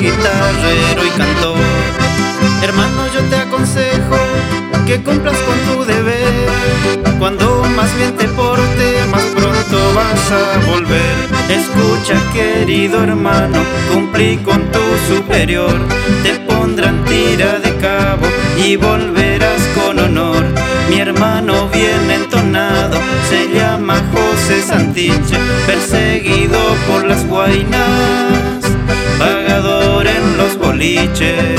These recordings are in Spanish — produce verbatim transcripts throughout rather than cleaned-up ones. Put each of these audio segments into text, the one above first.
guitarrero y cantor. Hermano, yo te aconsejo que cumplas con tu deber. Cuando más bien te portes, más pronto vas a volver. Escucha, querido hermano, cumplí con tu superior. Te pondrán tira de cabo y volverás con honor. Mi hermano bien entonado se llama José Santiche, perseguido por las guainas, pagador en los boliches.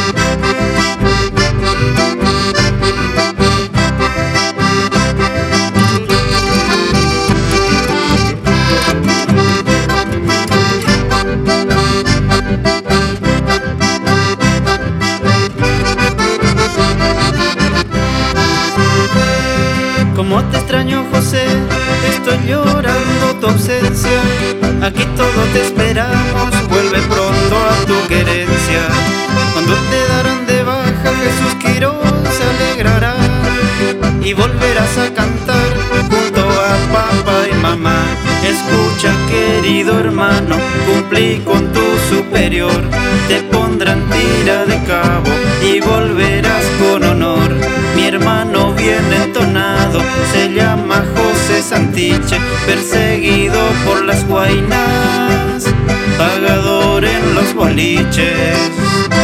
Como te extraño, José, estoy llorando tu ausencia. Aquí todo te esperamos, vuelve pronto a tu querencia. Cuando te darán de baja, Jesús Quiroz se alegrará y volverás a cantar junto a papá y mamá. Escucha, querido hermano, cumplí con tu superior. Te pondrán tira de cabo y volverás con honor. Mi hermano bien entonado se llama José Santiche, perseguido por las guainas, pagador en los boliches.